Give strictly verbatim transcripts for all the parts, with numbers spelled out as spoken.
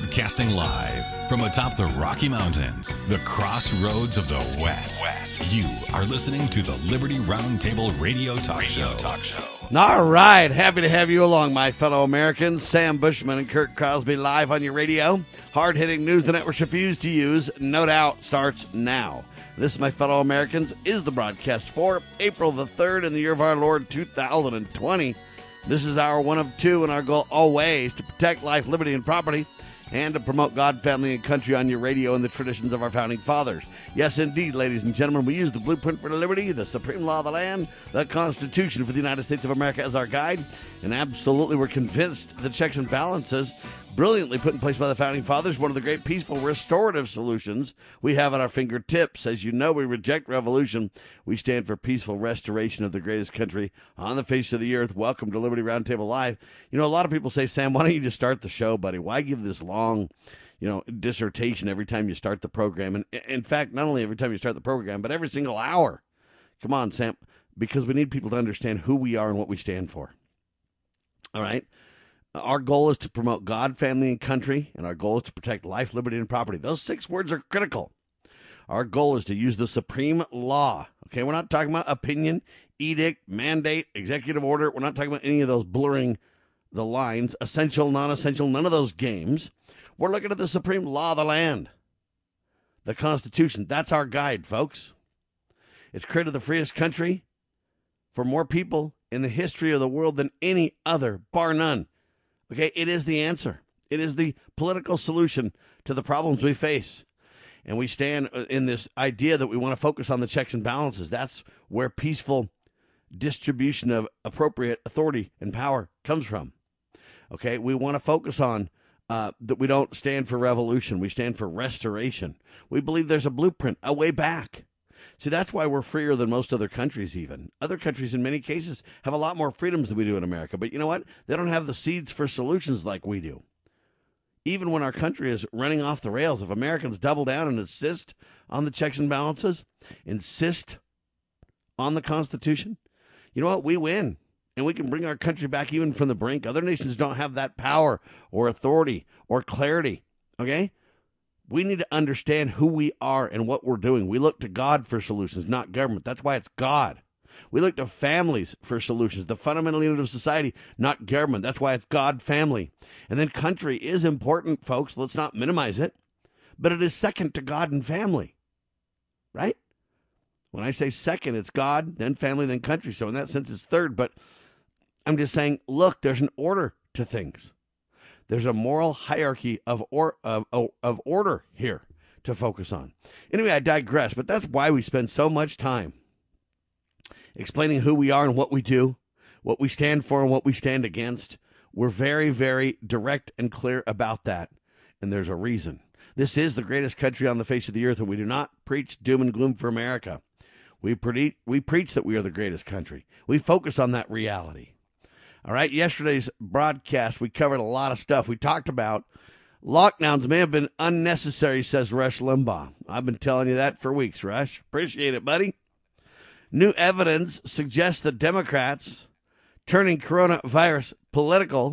Broadcasting live from atop the Rocky Mountains, the crossroads of the West. West. You are listening to the Liberty Roundtable Radio Talk Radio Show. Talk Show. All right, happy to have you along, my fellow Americans. Sam Bushman and Kirk Crosby live on your radio. Hard-hitting news the networks refuse to use, no doubt, starts now. This, my fellow Americans, is the broadcast for April the third in the year of our Lord two thousand twenty. This is our one of two, and our goal always to protect life, liberty, and property, and to promote God, family, and country on your radio and the traditions of our founding fathers. Yes, indeed, ladies and gentlemen, we use the blueprint for liberty, the supreme law of the land, the Constitution for the United States of America as our guide, and absolutely we're convinced the checks and balances brilliantly put in place by the founding fathers, one of the great peaceful restorative solutions we have at our fingertips. As you know, we reject revolution. We stand for peaceful restoration of the greatest country on the face of the earth. Welcome to Liberty Roundtable Live. You know, a lot of people say, Sam, why don't you just start the show, buddy? Why give this long, you know, dissertation every time you start the program? And in fact, not only every time you start the program, but every single hour. Come on, Sam, because we need people to understand who we are and what we stand for. All right? Our goal is to promote God, family, and country, and our goal is to protect life, liberty, and property. Those six words are critical. Our goal is to use the supreme law. Okay, we're not talking about opinion, edict, mandate, executive order. We're not talking about any of those blurring the lines, essential, non-essential, none of those games. We're looking at the supreme law of the land, the Constitution. That's our guide, folks. It's created the freest country for more people in the history of the world than any other, bar none. Okay, it is the answer. It is the political solution to the problems we face. And we stand in this idea that we want to focus on the checks and balances. That's where peaceful distribution of appropriate authority and power comes from. Okay, we want to focus on uh, that we don't stand for revolution. We stand for restoration. We believe there's a blueprint, a way back. See, that's why we're freer than most other countries even. Other countries, in many cases, have a lot more freedoms than we do in America. But you know what? They don't have the seeds for solutions like we do. Even when our country is running off the rails, if Americans double down and insist on the checks and balances, insist on the Constitution, you know what? We win. And we can bring our country back even from the brink. Other nations don't have that power or authority or clarity. Okay? We need to understand who we are and what we're doing. We look to God for solutions, not government. That's why it's God. We look to families for solutions, the fundamental unit of society, not government. That's why it's God, family. And then country is important, folks. Let's not minimize it. But it is second to God and family, right? When I say second, it's God, then family, then country. So in that sense, it's third. But I'm just saying, look, there's an order to things. There's a moral hierarchy of or of, of order here to focus on. Anyway, I digress, but that's why we spend so much time explaining who we are and what we do, what we stand for and what we stand against. We're very, very direct and clear about that, and there's a reason. This is the greatest country on the face of the earth, and we do not preach doom and gloom for America. We, pre- we preach that we are the greatest country. We focus on that reality. All right, yesterday's broadcast, we covered a lot of stuff. We talked about lockdowns may have been unnecessary, says Rush Limbaugh. I've been telling you that for weeks, Rush. Appreciate it, buddy. New evidence suggests that Democrats turning coronavirus political.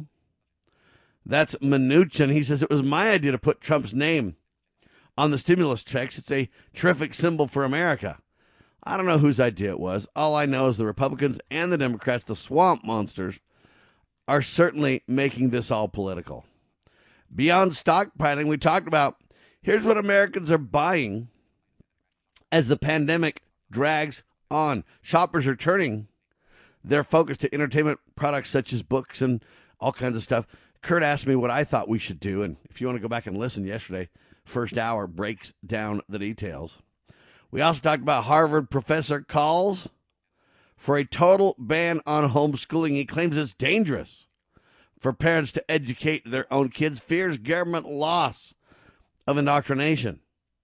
That's Mnuchin. He says it was my idea to put Trump's name on the stimulus checks. It's a terrific symbol for America. I don't know whose idea it was. All I know is the Republicans and the Democrats, the swamp monsters, are certainly making this all political. Beyond stockpiling, we talked about here's what Americans are buying as the pandemic drags on. Shoppers are turning their focus to entertainment products such as books and all kinds of stuff. Kurt asked me what I thought we should do, and if you want to go back and listen yesterday, first hour breaks down the details. We also talked about Harvard professor calls for a total ban on homeschooling. He claims it's dangerous for parents to educate their own kids, fears government loss of indoctrination.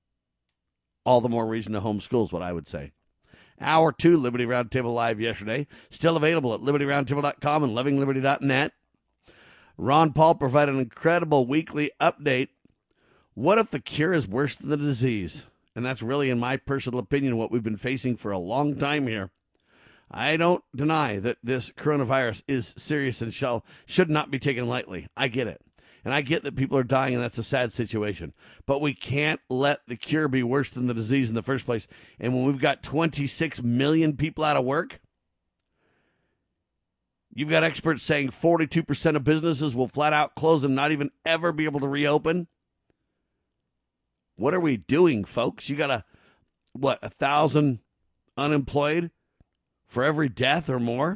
All the more reason to homeschool is what I would say. Hour two, Liberty Roundtable Live yesterday. Still available at liberty roundtable dot com and loving liberty dot net. Ron Paul provided an incredible weekly update. What if the cure is worse than the disease? And that's really, in my personal opinion, what we've been facing for a long time here. I don't deny that this coronavirus is serious and shall should not be taken lightly. I get it. And I get that people are dying, and that's a sad situation. But we can't let the cure be worse than the disease in the first place. And when we've got twenty-six million people out of work, you've got experts saying forty-two percent of businesses will flat out close and not even ever be able to reopen. What are we doing, folks? You got a, what, a thousand unemployed for every death or more?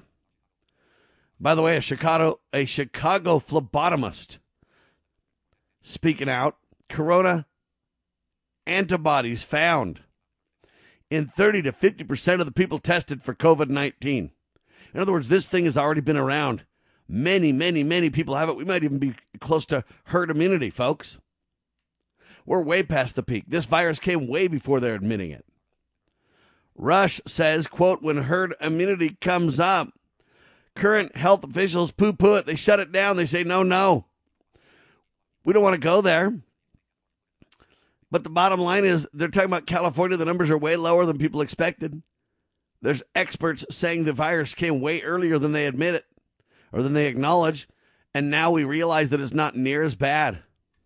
By the way, a Chicago, a Chicago phlebotomist speaking out, corona antibodies found in thirty to fifty percent of the people tested for covid nineteen. In other words, this thing has already been around. Many, many, many people have it. We might even be close to herd immunity, folks. We're way past the peak. This virus came way before they're admitting it. Rush says, quote, when herd immunity comes up, current health officials poo-poo it. They shut it down. They say, no, no. We don't want to go there. But the bottom line is they're talking about California. The numbers are way lower than people expected. There's experts saying the virus came way earlier than they admit it or than they acknowledge. And now we realize that it's not near as bad.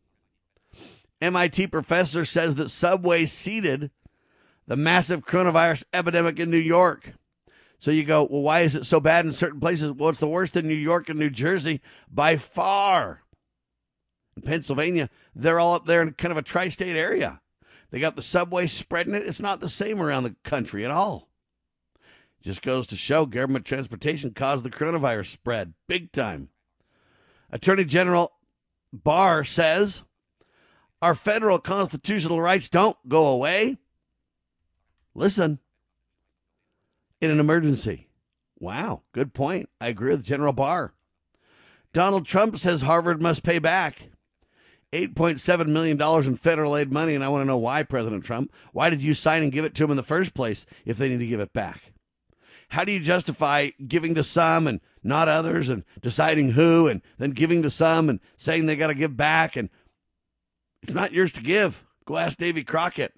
M I T professor says that Subway seeded the massive coronavirus epidemic in New York. So you go, well, why is it so bad in certain places? Well, it's the worst in New York and New Jersey by far. In Pennsylvania, they're all up there in kind of a tri-state area. They got the subway spreading it. It's not the same around the country at all. Just goes to show government transportation caused the coronavirus spread big time. Attorney General Barr says our federal constitutional rights don't go away. Listen, in an emergency. Wow, good point. I agree with General Barr. Donald Trump says Harvard must pay back eight point seven million dollars in federal aid money, and I want to know why, President Trump. Why did you sign and give it to him in the first place if they need to give it back? How do you justify giving to some and not others and deciding who and then giving to some and saying they got to give back? And it's not yours to give. Go ask Davy Crockett.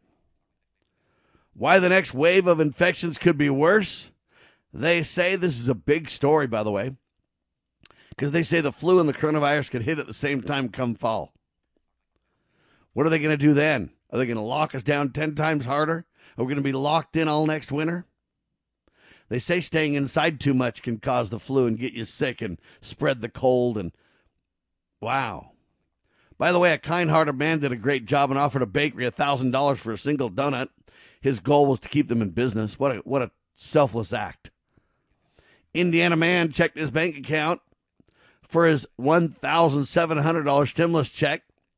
Why the next wave of infections could be worse? They say this is a big story, by the way, because they say the flu and the coronavirus could hit at the same time come fall. What are they going to do then? Are they going to lock us down ten times harder? Are we going to be locked in all next winter? They say staying inside too much can cause the flu and get you sick and spread the cold. And wow. By the way, a kind-hearted man did a great job and offered a bakery one thousand dollars for a single donut. His goal was to keep them in business. What a, what a selfless act. Indiana man checked his bank account for his one thousand seven hundred dollars stimulus check.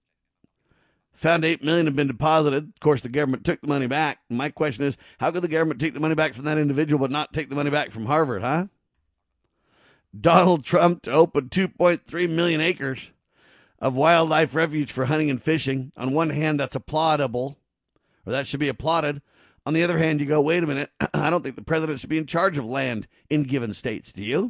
Found eight million dollars had been deposited. Of course, the government took the money back. My question is, how could the government take the money back from that individual but not take the money back from Harvard, huh? Donald Trump to open two point three million acres of wildlife refuge for hunting and fishing. On one hand, that's applaudable, or that should be applauded. On the other hand, you go, wait a minute, I don't think the president should be in charge of land in given states. Do you?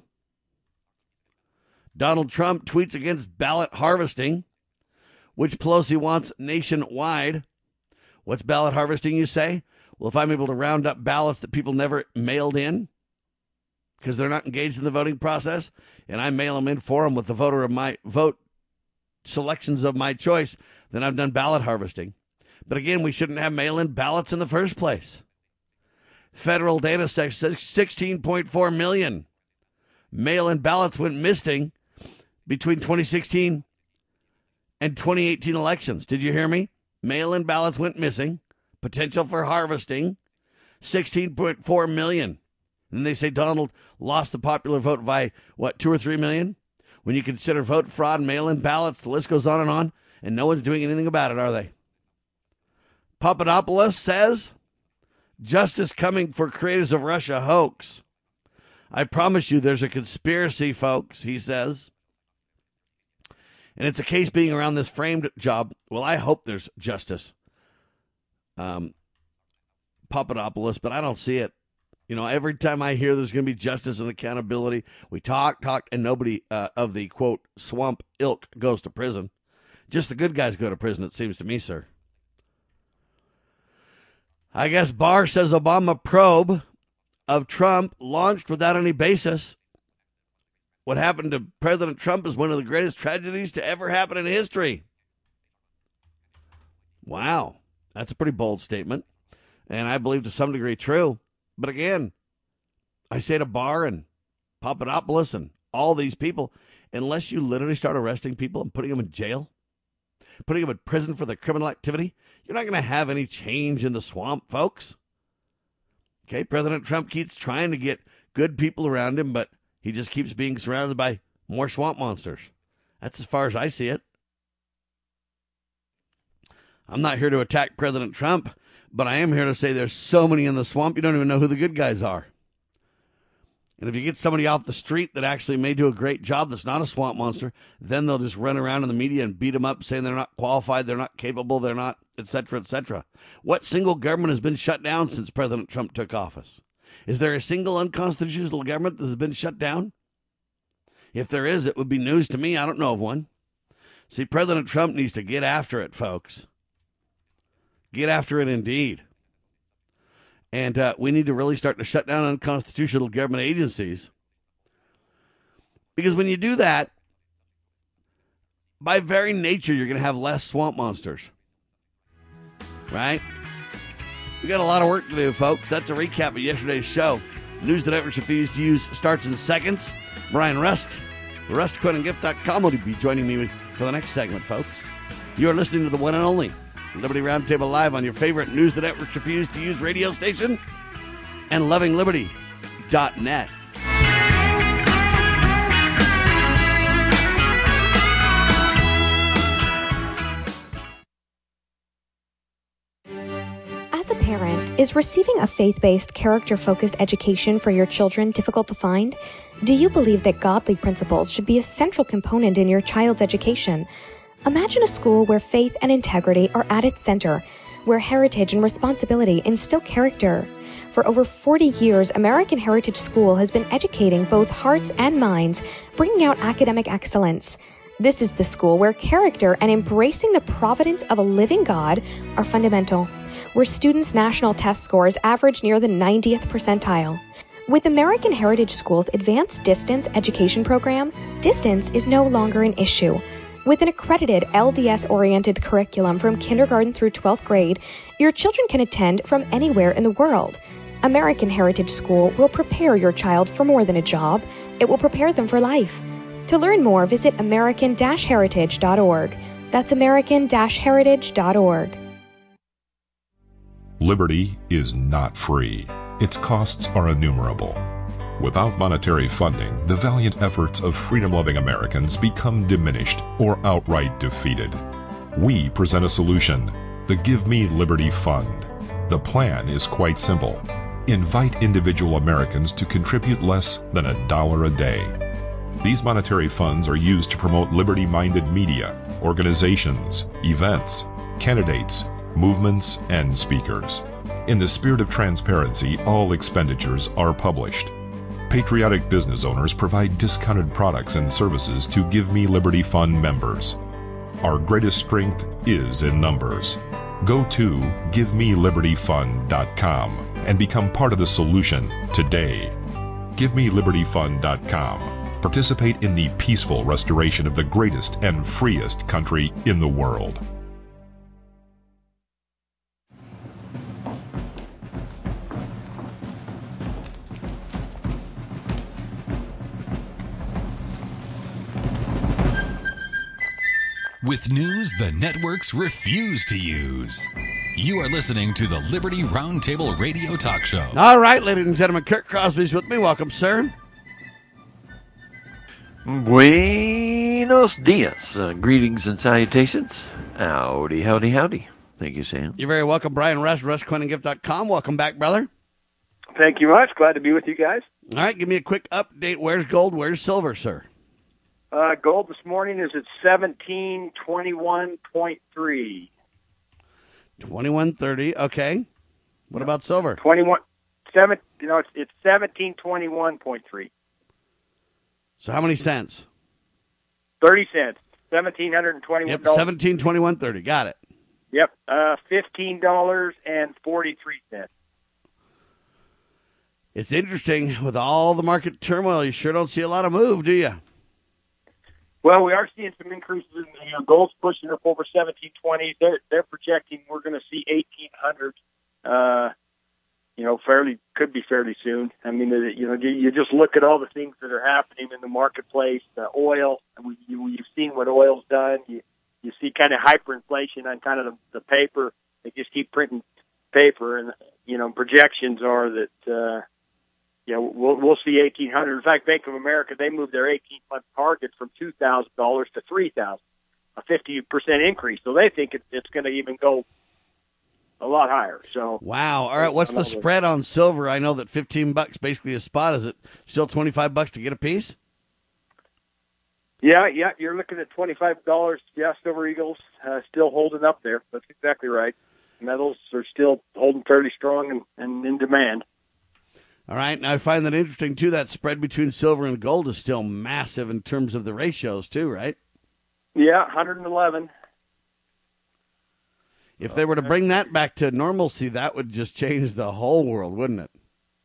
Donald Trump tweets against ballot harvesting, which Pelosi wants nationwide. What's ballot harvesting, you say? Well, if I'm able to round up ballots that people never mailed in because they're not engaged in the voting process, and I mail them in for them with the voter of my vote selections of my choice, then I've done ballot harvesting. But again, we shouldn't have mail-in ballots in the first place. Federal data says sixteen point four million mail-in ballots went missing between twenty sixteen and twenty eighteen elections. Did you hear me? Mail-in ballots went missing. Potential for harvesting, sixteen point four million. And they say Donald lost the popular vote by, what, two or three million? When you consider vote fraud, mail-in ballots, the list goes on and on, and no one's doing anything about it, are they? Papadopoulos says, justice coming for creators of Russia hoax. I promise you there's a conspiracy, folks, he says. And it's a case being around this framed job. Well, I hope there's justice, um, Papadopoulos, but I don't see it. You know, every time I hear there's going to be justice and accountability, we talk, talk, and nobody uh, of the, quote, swamp ilk goes to prison. Just the good guys go to prison, it seems to me, sir. I guess Barr says Obama probe of Trump launched without any basis. what happened to President Trump is one of the greatest tragedies to ever happen in history. Wow. That's a pretty bold statement. And I believe to some degree true. But again, I say to Barr and Papadopoulos and all these people, unless you literally start arresting people and putting them in jail, putting them in prison for their criminal activity, you're not going to have any change in the swamp, folks. Okay, President Trump keeps trying to get good people around him, but he just keeps being surrounded by more swamp monsters. That's as far as I see it. I'm not here to attack President Trump, but I am here to say there's so many in the swamp, you don't even know who the good guys are. And if you get somebody off the street that actually may do a great job that's not a swamp monster, then they'll just run around in the media and beat them up saying they're not qualified, they're not capable, they're not, et cetera, et cetera. What single government has been shut down since President Trump took office? Is there a single unconstitutional government that has been shut down? If there is, it would be news to me. I don't know of one. See, President Trump needs to get after it, folks. Get after it indeed. And uh, we need to really start to shut down unconstitutional government agencies. Because when you do that, by very nature, you're going to have less swamp monsters. Right? We got a lot of work to do, folks. That's a recap of yesterday's show. News the networks refuse to use starts in seconds. Brian Rust, Rust Quinn and Gift dot com will be joining me for the next segment, folks. You are listening to the one and only Liberty Roundtable Live on your favorite News the Networks refuse to use radio station and loving liberty dot net. As a parent, is receiving a faith-based, character-focused education for your children difficult to find? Do you believe that godly principles should be a central component in your child's education? Imagine a school where faith and integrity are at its center, where heritage and responsibility instill character. For over forty years, American Heritage School has been educating both hearts and minds, bringing out academic excellence. This is the school where character and embracing the providence of a living God are fundamental, where students' national test scores average near the ninetieth percentile. With American Heritage School's Advanced Distance Education Program, distance is no longer an issue. With an accredited L D S-oriented curriculum from kindergarten through twelfth grade, your children can attend from anywhere in the world. American Heritage School will prepare your child for more than a job. It will prepare them for life. To learn more, visit american dash heritage dot org. That's american dash heritage dot org. Liberty is not free. Its costs are innumerable. Without monetary funding, the valiant efforts of freedom-loving Americans become diminished or outright defeated. We present a solution, the Give Me Liberty Fund. The plan is quite simple. Invite individual Americans to contribute less than a dollar a day. These monetary funds are used to promote liberty-minded media, organizations, events, candidates, movements, and speakers. In the spirit of transparency, all expenditures are published. Patriotic business owners provide discounted products and services to Give Me Liberty Fund members. Our greatest strength is in numbers. Go to give me liberty fund dot com and become part of the solution today. give me liberty fund dot com. Participate in the peaceful restoration of the greatest and freest country in the world. With news the networks refuse to use. You are listening to the Liberty Roundtable Radio Talk Show. All right, ladies and gentlemen, Kirk Crosby's with me. Welcome, sir. Buenos dias. Uh, greetings and salutations. Howdy, howdy, howdy. Thank you, Sam. You're very welcome, Brian Rush, rush quinn and gift dot com. Welcome back, brother. Thank you much. Glad to be with you guys. All right, give me a quick update. Where's gold? Where's silver, sir? Uh, gold this morning is at seventeen twenty-one point three. twenty-one thirty. Okay. What about silver? twenty-one seven. You know, it's it's seventeen twenty-one point three. So how many cents? Thirty cents. Seventeen hundred and twenty-one. Yep. Seventeen twenty-one thirty. Got it. Yep. Uh, fifteen dollars and forty-three cents. It's interesting with all the market turmoil. You sure don't see a lot of move, do you? Well, we are seeing some increases in you know, gold's pushing up over seventeen twenty. They're they're projecting we're going to see eighteen hundred. Uh, you know, fairly could be fairly soon. I mean, you know, you, you just look at all the things that are happening in the marketplace. Uh, oil, we, you, you've seen what oil's done. You you see kind of hyperinflation on kind of the, the paper. They just keep printing paper, and you know, projections are that. Uh, Yeah, we'll we'll see eighteen hundred. In fact, Bank of America, they moved their eighteen-month target from two thousand dollars to three thousand dollars, a fifty percent increase. So they think it, it's going to even go a lot higher. So wow. All right, what's the spread on silver? I know that fifteen bucks basically a spot. Is it still twenty-five bucks to get a piece? Yeah, yeah, you're looking at twenty-five dollars. Yeah, Silver Eagles uh, still holding up there. That's exactly right. Metals are still holding fairly strong and, and in demand. All right, now I find that interesting, too. That spread between silver and gold is still massive in terms of the ratios, too, right? Yeah, one hundred eleven. If they were to bring that back to normalcy, that would just change the whole world, wouldn't it?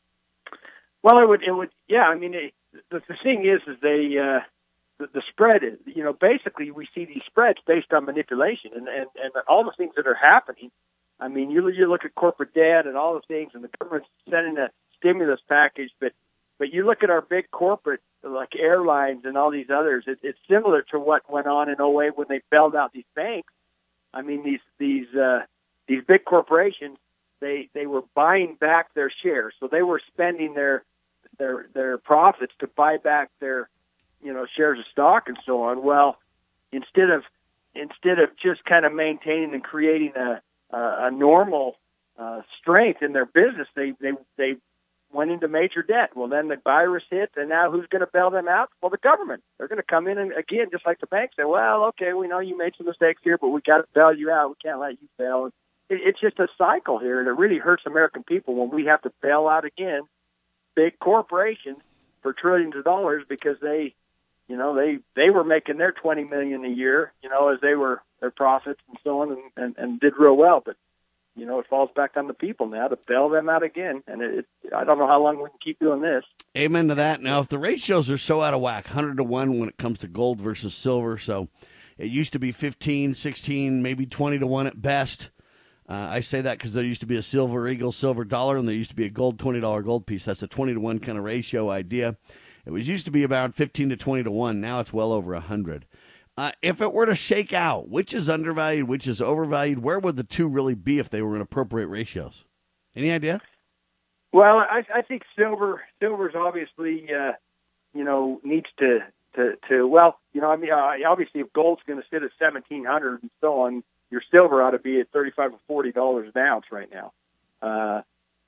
Well, it would. It would. Yeah, I mean, it, the, the thing is, is they uh, the, the spread is, you know, basically we see these spreads based on manipulation and, and, and all the things that are happening. I mean, you you look at corporate debt and all the things, and the government's sending a stimulus package, but but you look at our big corporate like airlines and all these others. It, it's similar to what went on in oh eight when they bailed out these banks. I mean, these these uh, these big corporations, they they were buying back their shares, so they were spending their their their profits to buy back their you know shares of stock and so on. Well, instead of instead of just kind of maintaining and creating a a, a normal uh, strength in their business, they they they went into major debt. Well, then the virus hit, and now who's going to bail them out? Well, the government. They're going to come in and, again, just like the banks, say, well, okay, we know you made some mistakes here, but we got to bail you out. We can't let you bail. It, it's just a cycle here, and it really hurts American people when we have to bail out again big corporations for trillions of dollars because they, you know, they, they were making their twenty million dollars a year, you know, as they were their profits and so on, and, and, and did real well, but you know, it falls back on the people now to bail them out again. And it, it, I don't know how long we can keep doing this. Amen to that. Now, if the ratios are so out of whack, one hundred to one when it comes to gold versus silver, so it used to be fifteen, sixteen, maybe twenty to one at best. Uh, I say that because there used to be a silver eagle, silver dollar, and there used to be a gold twenty dollar gold piece. That's a twenty to one kind of ratio idea. It was used to be about fifteen to twenty to one. Now it's well over one hundred. Uh, if it were to shake out, which is undervalued, which is overvalued, where would the two really be if they were in appropriate ratios? Any idea? Well, I, I think silver silver's obviously, uh, you know, needs to, to, to, well, you know, I mean, uh, obviously if gold's going to sit at seventeen hundred and so on, your silver ought to be at thirty-five or forty dollars an ounce right now. Uh,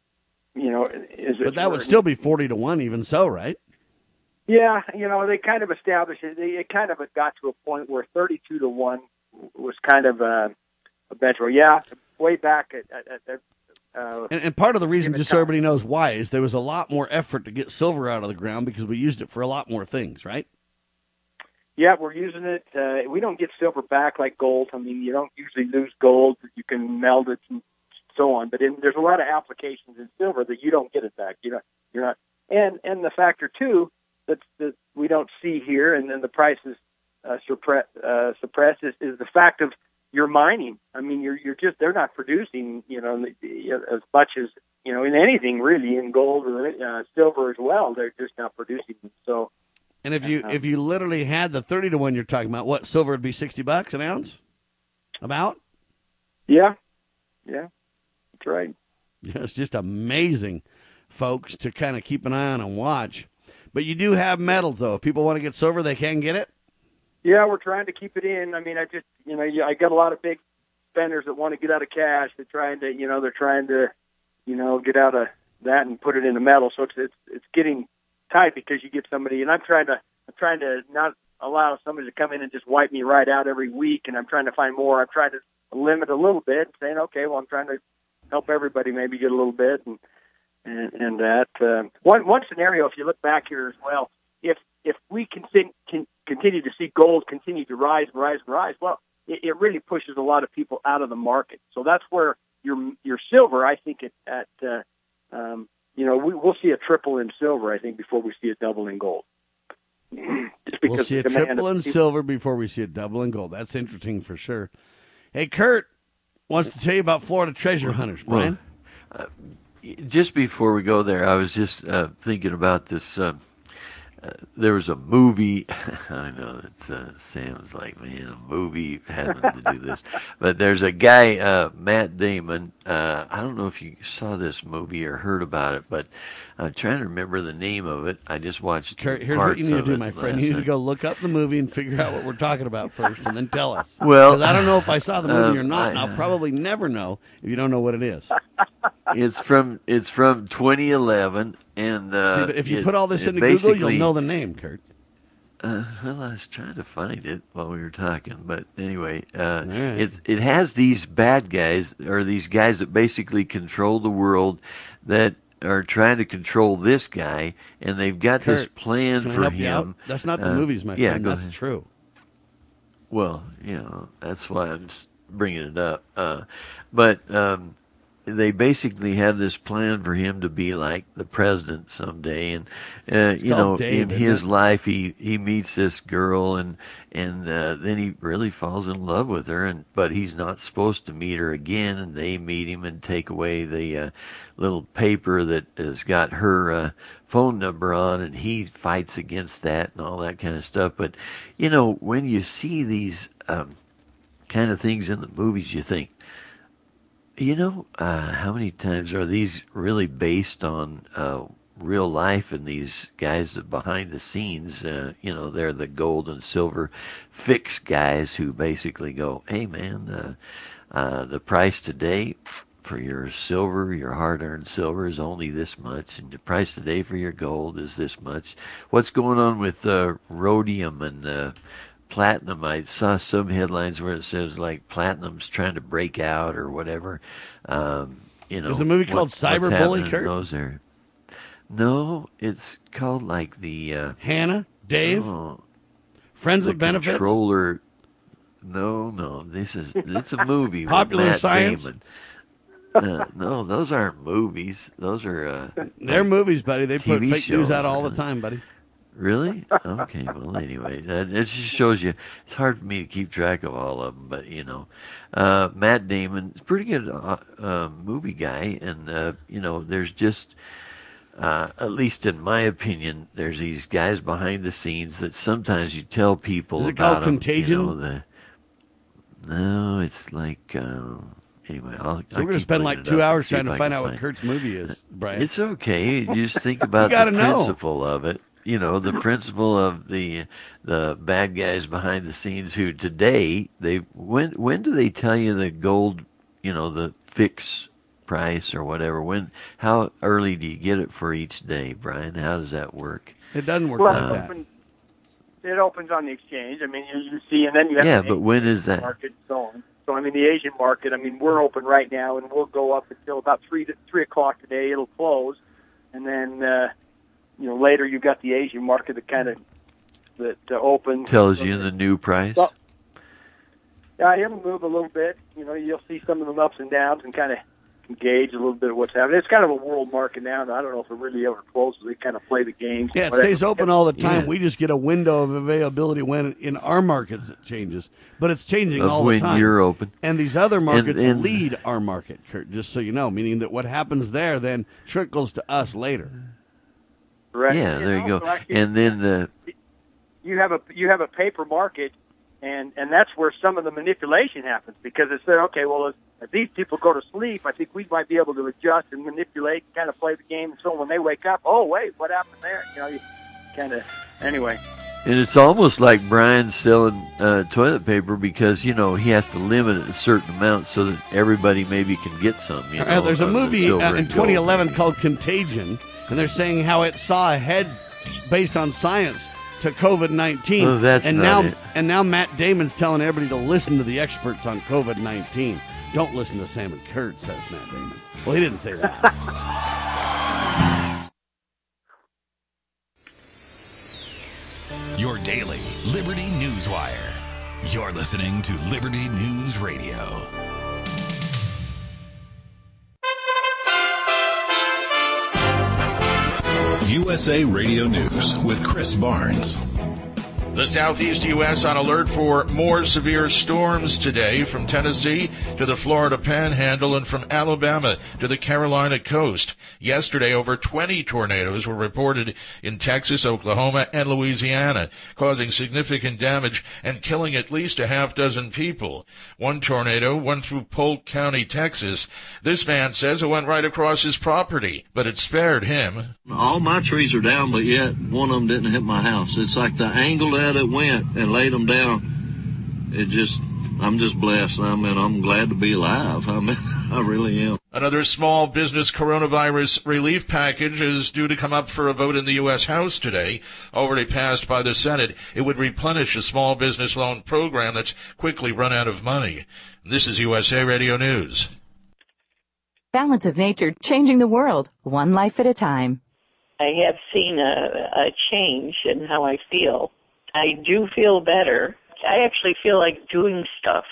you know, is But that would still be forty to one even so, right? Yeah, you know, they kind of established it. They, it kind of got to a point where thirty-two to one was kind of a, a benchmark. Yeah, way back at, at, at uh, and, and part of the reason, just so everybody knows why, is there was a lot more effort to get silver out of the ground because we used it for a lot more things, right? Yeah, we're using it. Uh, we don't get silver back like gold. I mean, you don't usually lose gold. You can melt it and so on. But in, there's a lot of applications in silver that you don't get it back. You know, you're not. And and the factor too that that we don't see here, and then the prices uh, suppress uh, suppress is, is the fact of your mining. I mean, you're you're just they're not producing, you know, as much as you know in anything really in gold or uh, silver as well. They're just not producing. So. And if you if you literally had the thirty to one you're talking about, what, silver would be sixty bucks an ounce? About? Yeah, yeah, that's right. Yeah, it's just amazing, folks, to kind of keep an eye on and watch. But you do have metals, though. If people want to get silver, they can get it? Yeah, we're trying to keep it in. I mean, I just, you know, I got a lot of big spenders that want to get out of cash. They're trying to, you know, they're trying to, you know, get out of that and put it into metal. So it's it's, it's getting tight because you get somebody, and I'm trying to, I'm trying to not allow somebody to come in and just wipe me right out every week, and I'm trying to find more. I'm trying to limit a little bit, saying, okay, well, I'm trying to help everybody maybe get a little bit, and and, and that uh, one one scenario. If you look back here as well, if if we can, can continue to see gold continue to rise and rise and rise, well, it, it really pushes a lot of people out of the market. So that's where your your silver, I think, at, at uh, um, you know, we, we'll see a triple in silver, I think, before we see a double in gold. Just because we'll see a triple in silver before we see a double in gold. That's interesting for sure. Hey, Kurt wants to tell you about Florida treasure hunters, Brian. Well, uh, just before we go there, I was just uh, thinking about this. Uh, uh, there was a movie. I know it's uh, Sam's like, man, a movie having to do this. But there's a guy, uh, Matt Damon. Uh, I don't know if you saw this movie or heard about it, but I'm trying to remember the name of it. I just watched Kurt, here's parts what you need to do, of my it friend. last You need to night. go look up the movie and figure out what we're talking about first, and then tell us. Well, 'Cause I don't know if I saw the movie or um, not, I- and I'll probably never know if you don't know what it is. It's from it's from twenty eleven, and uh, See, but if you it- put all this it into Google, you'll basically- know the name, Kurt. Uh, well, I was trying to find it while we were talking, but anyway, uh, right. it's it has these bad guys or these guys that basically control the world that are trying to control this guy, and they've got this Kurt, plan Can I for help you out? him. That's not the Uh, movies, my yeah, friend. go That's ahead. true. Well, you know, that's why I'm s- bringing it up. Uh, but um, they basically have this plan for him to be like the president someday, and uh, you know, called Dave, in isn't his it? life, he, he meets this girl, and and uh, then he really falls in love with her, and but he's not supposed to meet her again, and they meet him and take away the uh, little paper that has got her uh, phone number on, and he fights against that and all that kind of stuff. But you know, when you see these um, kind of things in the movies, you think, you know, uh, how many times are these really based on uh, real life? And these guys that behind the scenes, uh, you know, they're the gold and silver fix guys who basically go, hey, man, uh, uh, the price today for your silver, your hard-earned silver, is only this much, and the price today for your gold is this much. What's going on with uh, rhodium and uh, platinum? I saw some headlines where it says like platinum's trying to break out or whatever. Um, you know, Is the movie what- called what's Cyberbully, happening in Kurt? Those are, no, it's called like the uh, Hannah, Dave, oh, Friends the with Benefits. controller. No, no, this is it's a movie. with Popular Matt Science? Damon. Uh, no, those aren't movies. Those are uh, They're like movies, buddy. They put T V fake news shows, out all the really. time, buddy. Really? Okay. Well, anyway, that, it just shows you. It's hard for me to keep track of all of them, but you know, uh, Matt Damon is a pretty good uh, uh, movie guy, and uh, you know, there's just, uh, at least in my opinion, there's these guys behind the scenes that sometimes you tell people Is it about called 'em, Contagion? You know, the, no, it's like. Uh, Anyway, I'll, So we're going to spend like two hours trying to find out what Kurt's movie is, Brian. It's okay. You just think about gotta the know. principle of it. You know, the principle of the the bad guys behind the scenes who today they when when do they tell you the gold, you know, the fix price or whatever? When how early do you get it for each day, Brian? How does that work? It doesn't work Well, like it that. opens, it opens on the exchange. I mean, you, you see, and then you have Yeah, the but when is Asian that? market and so on. So I mean, the Asian market. I mean, we're open right now, and we'll go up until about three to three o'clock today. It'll close, and then uh, you know later you got the Asian market that kind of that uh, opens. Tells you the new price. Well, yeah, it'll move a little bit. You know, you'll see some of the ups and downs and kind of gauge a little bit of what's happening. It's kind of a world market now, and I don't know if it really ever closes. They kind of play the games. Yeah, it whatever. stays open all the time. Yeah. We just get a window of availability when in our markets it changes, but it's changing Of all when the time. you're open. And these other markets and- lead our market, Kurt, just so you know, meaning that what happens there then trickles to us later. Right. Yeah, there you know, go. so actually, And then uh, you have a you have a paper market, and and that's where some of the manipulation happens, because it's there. Okay, well, if, if these people go to sleep, I think we might be able to adjust and manipulate, kind of play the game. So when they wake up, oh wait, what happened there? You know, you kind of anyway. And it's almost like Brian's selling uh, toilet paper because, you know, he has to limit it a certain amount so that everybody maybe can get some. You know, Uh, there's a of the movie silver uh, in and gold. twenty eleven called Contagion, and they're saying how it saw ahead based on science to COVID nineteen. Oh, that's and not now, it. and now Matt Damon's telling everybody to listen to the experts on COVID nineteen. Don't listen to Sam and Kurt, says Matt Damon. Well, he didn't say that. Your daily Liberty News Wire. You're listening to Liberty News Radio. U S A Radio News with Chris Barnes. The southeast U S on alert for more severe storms today, from Tennessee to the Florida Panhandle and from Alabama to the Carolina coast. Yesterday, over twenty tornadoes were reported in Texas, Oklahoma, and Louisiana, causing significant damage and killing at least a half dozen people. One tornado went through Polk County, Texas. This man says it went right across his property, but it spared him. All my trees are down, but yet one of them didn't hit my house. It's like the angle that it went and laid them down. It just, I'm just blessed. I mean, I'm glad to be alive. I mean, I really am. Another small business coronavirus relief package is due to come up for a vote in the U S House today. Already passed by the Senate, it would replenish a small business loan program that's quickly run out of money. This is U S A Radio News. Balance of Nature, changing the world, one life at a time. I have seen a, a change in how I feel. I do feel better. I actually feel like doing stuff,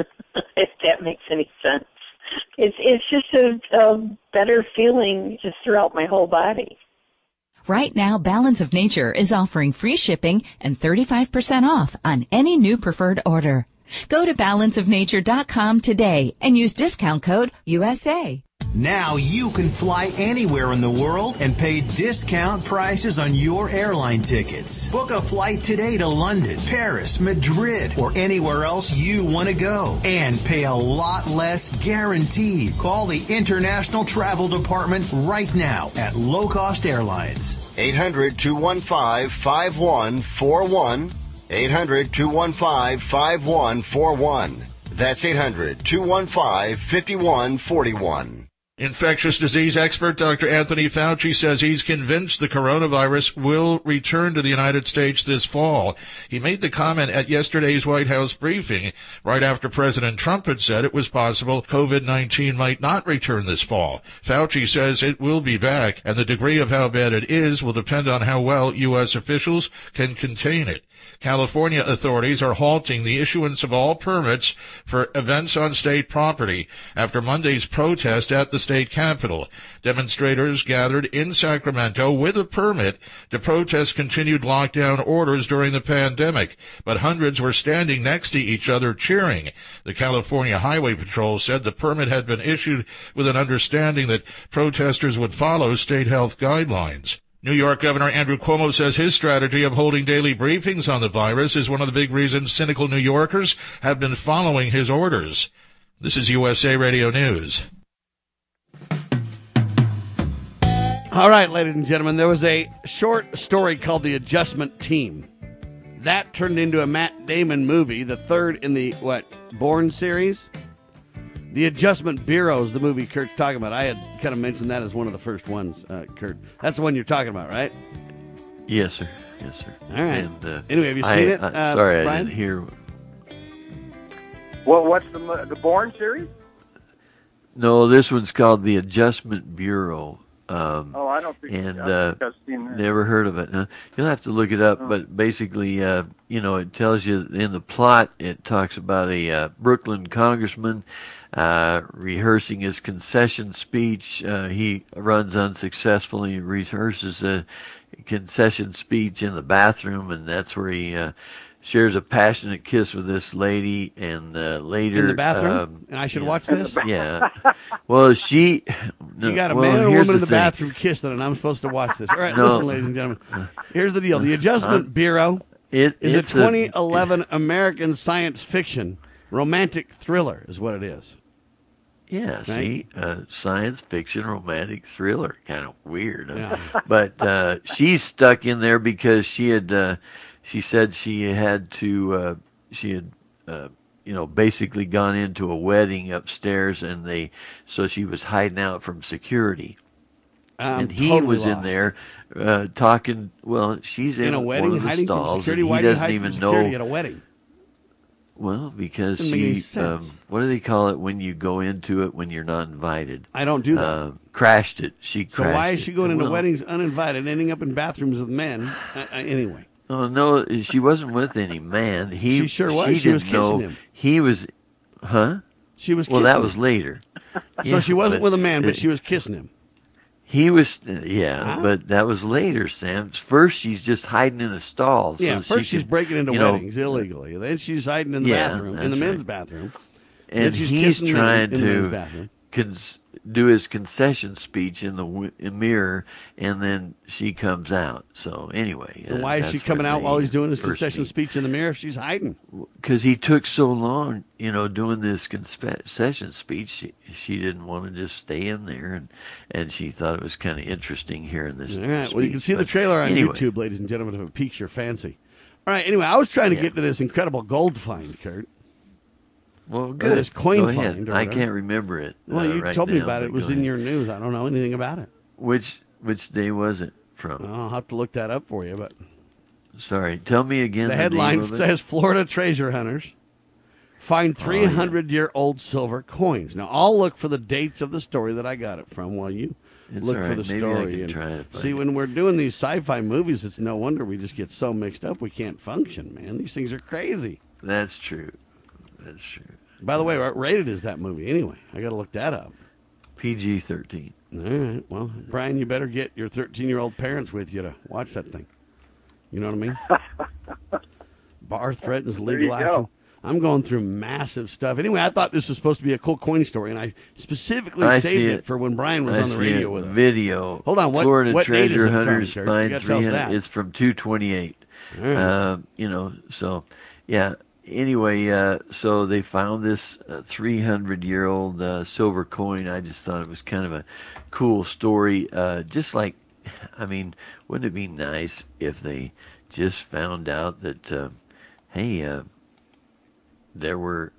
if that makes any sense. It's it's just a, a better feeling just throughout my whole body. Right now, Balance of Nature is offering free shipping and thirty-five percent off on any new preferred order. Go to balance of nature dot com today and use discount code U S A. Now you can fly anywhere in the world and pay discount prices on your airline tickets. Book a flight today to London, Paris, Madrid, or anywhere else you want to go. And pay a lot less guaranteed. Call the International Travel Department right now at Low Cost Airlines. eight hundred, two one five, five one four one. eight hundred, two one five, five one four one. That's eight hundred, two one five, five one four one. Infectious disease expert Doctor Anthony Fauci says he's convinced the coronavirus will return to the United States this fall. He made the comment at yesterday's White House briefing, right after President Trump had said it was possible COVID nineteen might not return this fall. Fauci says it will be back, and the degree of how bad it is will depend on how well U S officials can contain it. California authorities are halting the issuance of all permits for events on state property after Monday's protest at the state capitol. Demonstrators gathered in Sacramento with a permit to protest continued lockdown orders during the pandemic, but hundreds were standing next to each other cheering. The California Highway Patrol said the permit had been issued with an understanding that protesters would follow state health guidelines. New York Governor Andrew Cuomo says his strategy of holding daily briefings on the virus is one of the big reasons cynical New Yorkers have been following his orders. This is U S A Radio News. All right, ladies and gentlemen, there was a short story called The Adjustment Team. That turned into a Matt Damon movie, the third in the, what, Bourne series? The Adjustment Bureau is the movie Kurt's talking about. I had kind of mentioned that as one of the first ones, uh, Kurt. That's the one you're talking about, right? Yes, sir. Yes, sir. All right. And, uh, anyway, have you seen I, it? I, uh, sorry, Brian? I didn't hear. Well, what's the the Bourne series? No, this one's called The Adjustment Bureau. Um, oh, I don't think, and, I don't uh, think I've seen that. Never heard of it. Huh? You'll have to look it up, Oh. but basically, uh, you know, it tells you in the plot, it talks about a uh, Brooklyn congressman uh, rehearsing his concession speech. Uh, he runs unsuccessfully, rehearses a concession speech in the bathroom, and that's where he uh, shares a passionate kiss with this lady, and uh, later In the bathroom? Um, and I should yeah, watch this? Yeah. Well, she... No, You got a well, man and a here's woman in the thing. bathroom kissing, and I'm supposed to watch this. All right, No. listen, ladies and gentlemen. Here's the deal. The Adjustment Uh, Bureau it, is a it's twenty eleven American science fiction romantic thriller is what it is. Yeah, Right? see, uh, science fiction, romantic thriller, kind of weird. Huh? Yeah. But uh, she's stuck in there because she had, uh, she said she had to, uh, she had, uh, you know, basically gone into a wedding upstairs, and they, so she was hiding out from security. I'm and he totally was in lost. there uh, talking. Well, she's in, In a wedding, one of the hiding from stalls, security? and Why he do you doesn't hide even from security know. at a wedding? Well, because Doesn't make any she, um, sense. what do they call it when you go into it when you're not invited? I don't do that. Uh, crashed it. She So crashed why is she going it. into Well, weddings uninvited, ending up in bathrooms with men? Uh, uh, anyway. Oh no, she wasn't with any man. He She sure was. She, She was didn't know kissing him. He was, huh? She was Well, kissing that him. was later. So Yeah, she wasn't but with a man, but it- she was kissing him. He was, yeah, Huh? but that was later, Sam. First, she's just hiding in a stall. So Yeah, she first she's could, breaking into you know, weddings illegally. Then she's hiding in the Yeah, bathroom, in that's the men's right. bathroom. And then she's he's kissing trying men in the men's to bathroom. cons- do his concession speech in the w- mirror, and then she comes out. So anyway, And uh, why is she that's coming when out while they he's doing his first concession meet. speech in the mirror? She's hiding. Because he took so long, you know, doing this concession speech, she, she didn't want to just stay in there, and, and she thought it was kind of interesting hearing this. All right. speech. Well, you can see the But trailer on anyway, YouTube, ladies and gentlemen, if it piques your fancy. All right. Anyway, I was trying to Yeah. get to this incredible gold find, Kurt. Well, Or good. this coin Go ahead. find. Or I whatever. can't remember it. Well, uh, you right told me now, about it. but It was go in ahead. your news. I don't know anything about it. Which which day was it from? I'll have to look that up for you. But Sorry, tell me again. the The headline name of it. says Florida treasure hunters find three hundred year old silver coins. Now, I'll look for the dates of the story that I got it from while you It's look all for right. the Maybe I story. can and try to find see, it. when we're doing these sci-fi movies, it's no wonder we just get so mixed up we can't function, man. These things are crazy. That's true. That's true. By the way, what rated is that movie anyway? I got to look that up. P G thirteen. All right. Well, Brian, you better get your thirteen-year-old parents with you to watch that thing. You know what I mean? Barr threatens There legal you action. go. I'm going through massive stuff. Anyway, I thought this was supposed to be a cool coin story, and I specifically I saved see it. it. for when Brian was I on the see radio it. with us. Video. Hold on, what- Florida what date is treasure it from, hunters Kurt? You find gotta tell us three hundred. that. It's from two twenty-eight. All right. Uh, you know, so yeah. Anyway, uh, so they found this uh, three hundred year old uh, silver coin. I just thought it was kind of a cool story. Uh, just like, I mean, wouldn't it be nice if they just found out that, uh, hey, uh, there were,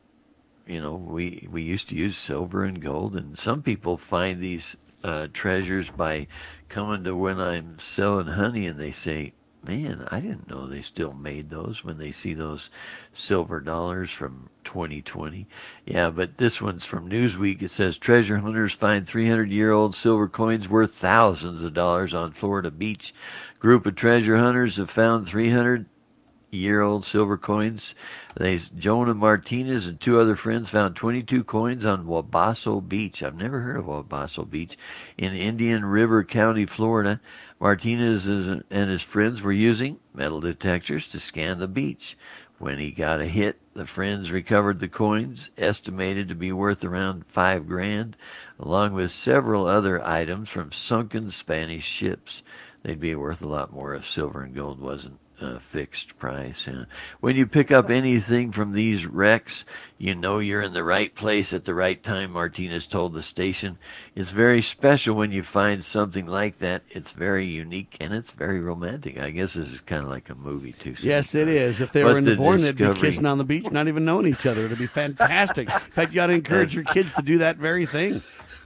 you know, we we used to use silver and gold, and some people find these uh, treasures by coming to when I'm selling honey, and they say, man, I didn't know they still made those when they see those silver dollars from twenty twenty. Yeah, but this one's from Newsweek. It says treasure hunters find three hundred year old silver coins worth thousands of dollars on Florida beach. Group of treasure hunters have found three hundred year old silver coins. They, Jonah Martinez and two other friends found twenty-two coins on Wabasso Beach. I've never heard of Wabasso Beach in Indian River County, Florida. Martinez and his friends were using metal detectors to scan the beach. When he got a hit, the friends recovered the coins, estimated to be worth around five grand, along with several other items from sunken Spanish ships. They'd be worth a lot more if silver and gold wasn't a fixed price. Yeah. When you pick up anything from these wrecks, you know you're in the right place at the right time, Martinez told the station. It's very special when you find something like that. It's very unique and it's very romantic. I guess this is kind of like a movie, too. Yes, it is. If they But were in the the born, they'd be discovery- kissing on the beach, not even knowing each other. It'd be fantastic. In fact, you got to encourage your kids to do that very thing.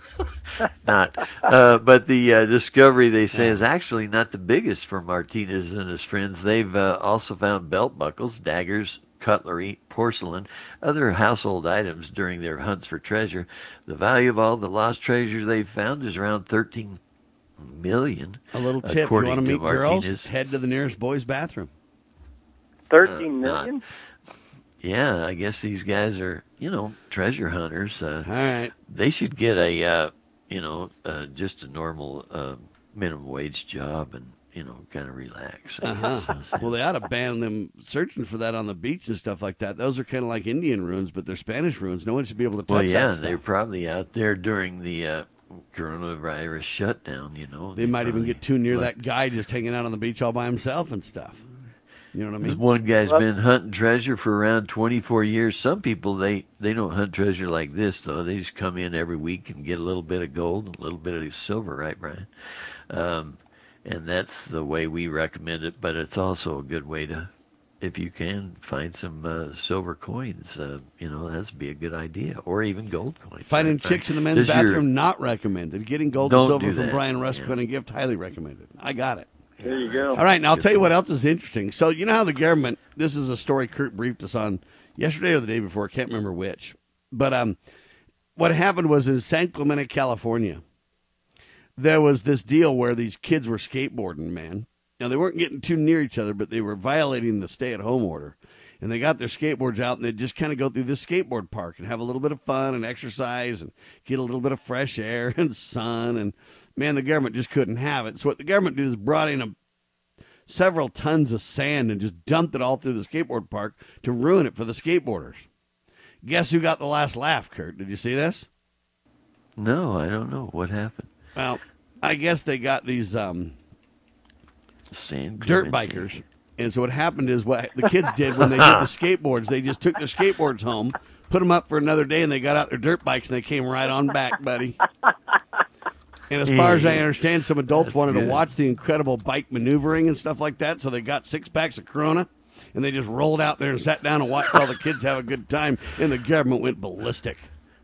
Not. Uh, but the uh, discovery, they say, is actually not the biggest for Martinez and his friends. They've uh, also found belt buckles, daggers, cutlery, porcelain, other household items during their hunts for treasure. The value of all the lost treasure they've found is around thirteen million. A little tip: you according want to meet girls? Martinez. Head to the nearest boys' bathroom. Thirteen Uh, not- million? Yeah, I guess these guys are, you know, treasure hunters. Uh, All right. They should get a, uh, you know, uh, just a normal uh, minimum wage job and, you know, kind of relax. I Uh-huh. guess. So, so- Well, they ought to ban them searching for that on the beach and stuff like that. Those are kind of like Indian ruins, but they're Spanish ruins. No one should be able to touch well, yeah, that they're stuff. probably out there during the uh, coronavirus shutdown, you know. They might even probably get too near let- that guy just hanging out on the beach all by himself and stuff. You know what I This mean? one guy's Well- been hunting treasure for around twenty-four years. Some people, they, they don't hunt treasure like this, though. They just come in every week and get a little bit of gold and a little bit of silver, right, Brian? Um, and that's the way we recommend it, but it's also a good way to, if you can, find some uh, silver coins. Uh, you know, that'd be a good idea. Or even gold coins. Finding right, chicks in the Brian? men's This year- bathroom, not recommended. Getting gold and Don't silver do from that. Brian Ruskin Yeah. and gift, highly recommended. I got it. There you go. All right, now I'll tell you what else is interesting. So, you know how the government, this is a story Kurt briefed us on yesterday or the day before, I can't remember which. But um, what happened was in San Clemente, California, there was this deal where these kids were skateboarding, man. Now, they weren't getting too near each other, but they were violating the stay-at-home order. And they got their skateboards out, and they'd just kind of go through this skateboard park and have a little bit of fun and exercise and get a little bit of fresh air and sun and, man, the government just couldn't have it. So what the government did is brought in a, several tons of sand and just dumped it all through the skateboard park to ruin it for the skateboarders. Guess who got the last laugh, Kurt? Did you see this? No, I don't know. What happened? Well, I guess they got these um, Sand dirt bikers. And so what happened is what the kids did when they did the skateboards, they just took their skateboards home, put them up for another day, and they got out their dirt bikes, and they came right on back, buddy. And as far as I understand, some adults That's wanted good. to watch the incredible bike maneuvering and stuff like that, so they got six packs of Corona, and they just rolled out there and sat down and watched all the kids have a good time, and the government went ballistic.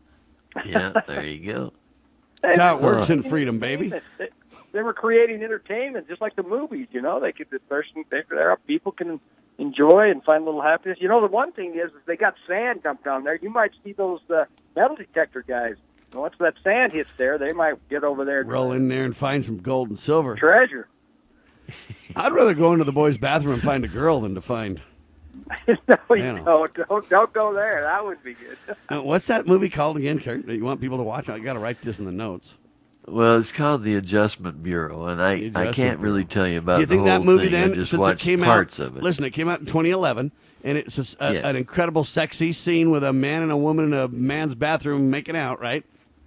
Yeah, there you go. That's how it works in freedom, baby. They, they were creating entertainment, just like the movies. You know, they could. There's, there are people can enjoy and find a little happiness. You know, the one thing is, is they got sand dumped down there. You might see those uh, metal detector guys. Once that sand hits there, they might get over there, and Roll in there and find some gold and silver. treasure. I'd rather go into the boys' bathroom and find a girl than to find. no, you Man, don't, don't don't go there. That would be good. Uh, what's that movie called again, Kurt, that you want people to watch? I got to write this in the notes. Well, it's called the Adjustment Bureau, and I, I Adjustment can't really tell you about Do you think the whole that movie thing. then, I just since it watched came parts out, of it. listen, it came out in twenty eleven, and it's just a, Yeah. an incredible sexy scene with a man and a woman in a man's bathroom making out, right?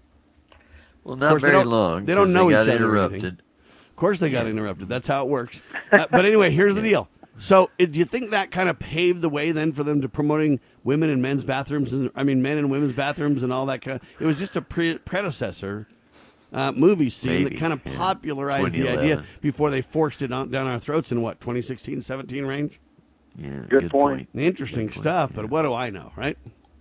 Well, Of not course, they very don't- long. They don't 'cause know they each got other or interrupted. anything. Of course they got interrupted. That's how it works. Uh, but anyway, here's the deal. So it, do you think that kind of paved the way then for them to promoting women in men's bathrooms? And I mean, men in women's bathrooms and all that kind of. It was just a pre- predecessor uh, movie scene Maybe, that kind of yeah. popularized the twenty eleven. idea before they forced it on, down our throats in what twenty sixteen, seventeen range. Yeah, Good point. Interesting Good point, stuff, yeah. but what do I know, right?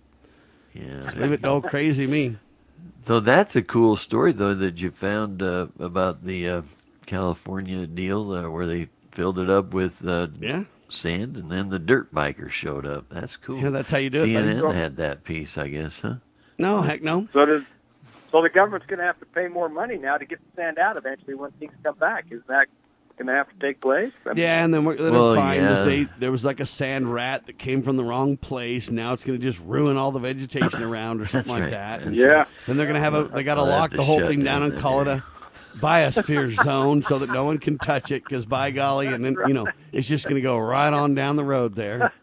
Yeah. Just leave it to old crazy me. So that's a cool story, though, that you found uh, about the uh, California deal uh, where they filled it up with uh, Yeah. sand, and then the dirt bikers showed up. That's cool. Yeah, that's how you do it, C N N buddy. had that piece, I guess, huh? No, heck no. So does so the government's going to have to pay more money now to get the sand out eventually when things come back. Is that going to have to take place? I mean, Yeah, and then we're, then Well, fine. yeah. They, there was like a sand rat that came from the wrong place. Now it's going to just ruin all the vegetation around or something That's like right. that. That's Yeah. Then they're going to have a. They got to They'll have lock to the whole shut thing down down and that call it area. a biosphere zone so that no one can touch it. Because by golly, and then you know it's just going to go right on down the road there.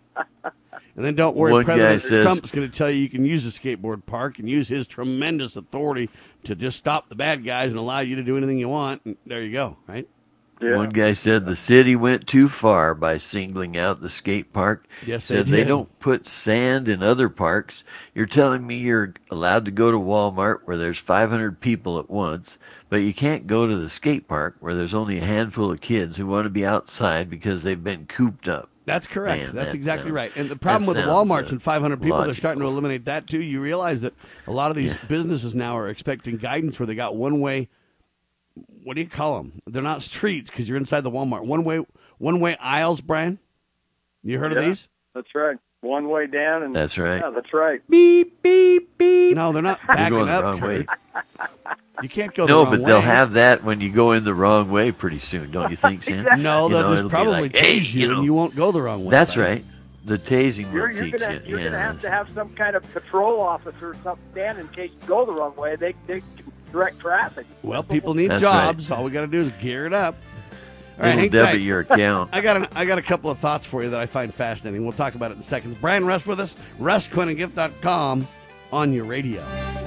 And then don't worry, One guy President says- Trump's going to tell you you can use a skateboard park and use his tremendous authority to just stop the bad guys and allow you to do anything you want. And there you go, right? Yeah. One guy said the city went too far by singling out the skate park. Yes, they said they did. don't put sand in other parks. You're telling me you're allowed to go to Walmart where there's five hundred people at once, but you can't go to the skate park where there's only a handful of kids who want to be outside because they've been cooped up. That's correct. Man, That's that exactly sounds- right. And the problem that with the sounds, Walmarts uh, and five hundred people, they're starting to logical. eliminate that too. You realize that a lot of these Yeah. businesses now are expecting guidance where they got one way. What do you call them? They're not streets because you're inside the Walmart. One way, one way aisles, Brian. You heard Yeah. of these? That's right. One way down, and That's right. Yeah, that's right. Beep beep beep. No, they're not You're backing going the up. wrong way. Kurt. You can't go the No, wrong but way. they'll have that when you go in the wrong way pretty soon, don't you think, Sam? No, You they'll know, just it'll be probably like, tase hey, you, you know. and you won't go the wrong way. That's buddy. right. The tasing You're, will you're teach gonna you. you're yeah, gonna have that's- to have some kind of patrol officer or something stand in case you go the wrong way. They they can direct traffic. Well, people need That's jobs. All we got to do is gear it up. All right, It'll hang debit tight. your account. I got an, I got a couple of thoughts for you that I find fascinating. We'll talk about it in seconds. Brian Russ with us, russ quinn and gift dot com on your radio.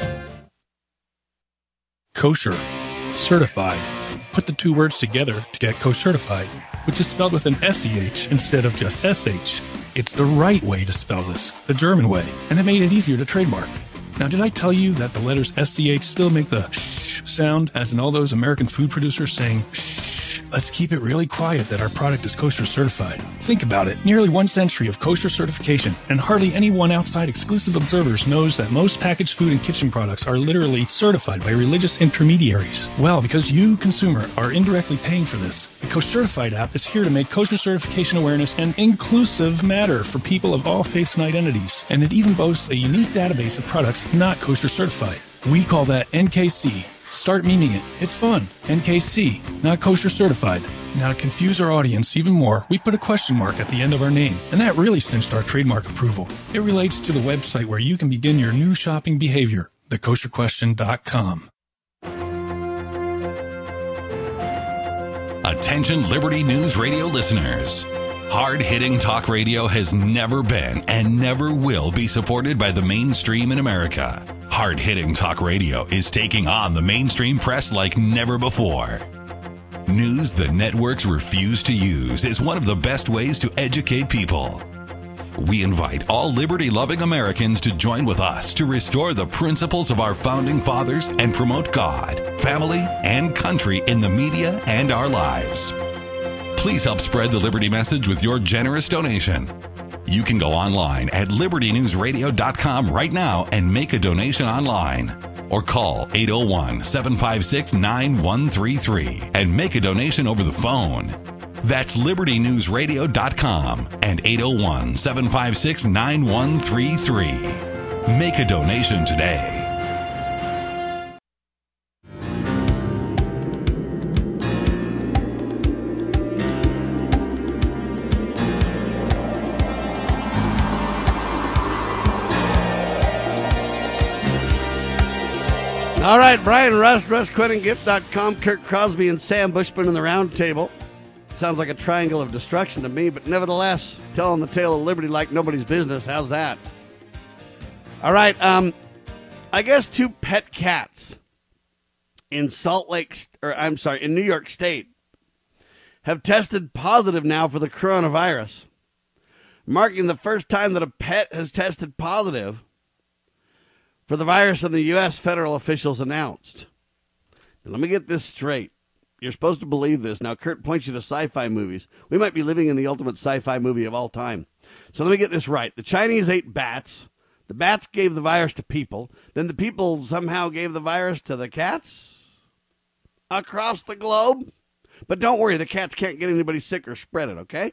Kosher. Certified. Put the two words together to get kosher-certified, which is spelled with an S E H instead of just S H. It's the right way to spell this, the German way, and it made it easier to trademark. Now, did I tell you that the letters S C H still make the shh sound, as in all those American food producers saying shh? Let's keep it really quiet that our product is kosher certified. Think about it. Nearly one century of kosher certification, and hardly anyone outside exclusive observers knows that most packaged food and kitchen products are literally certified by religious intermediaries. Well, because you, consumer, are indirectly paying for this, the Kosher Certified app is here to make kosher certification awareness an inclusive matter for people of all faiths and identities. And it even boasts a unique database of products not kosher certified. We call that N K C. Start memeing it. It's fun. N K C, not kosher certified. Now, to confuse our audience even more, we put a question mark at the end of our name, and that really cinched our trademark approval. It relates to the website where you can begin your new shopping behavior, the kosher question dot com. Attention Liberty News Radio listeners. Hard-hitting talk radio has never been and never will be supported by the mainstream in America. Hard-hitting talk radio is taking on the mainstream press like never before. News the networks refuse to use is one of the best ways to educate people. We invite all liberty-loving Americans to join with us to restore the principles of our founding fathers and promote God, family, and country in the media and our lives. Please help spread the Liberty message with your generous donation. You can go online at liberty news radio dot com right now and make a donation online. Or call eight oh one, seven five six, nine one three three and make a donation over the phone. That's liberty news radio dot com and eight oh one, seven five six, nine one three three. Make a donation today. All right, Brian Rust, russ quinn and gift dot com, Kirk Crosby and Sam Bushman in the round table. Sounds like a triangle of destruction to me, but nevertheless, telling the tale of liberty like nobody's business. How's that? All right, um, I guess two pet cats in Salt Lake, or I'm sorry, in New York State, have tested positive now for the coronavirus, marking the first time that a pet has tested positive for the virus in the U S, federal officials announced. Now, let me get this straight. You're supposed to believe this. Now, Kurt points you to sci-fi movies. We might be living in the ultimate sci-fi movie of all time. So let me get this right. The Chinese ate bats. The bats gave the virus to people. Then the people somehow gave the virus to the cats across the globe. But don't worry, the cats can't get anybody sick or spread it, okay?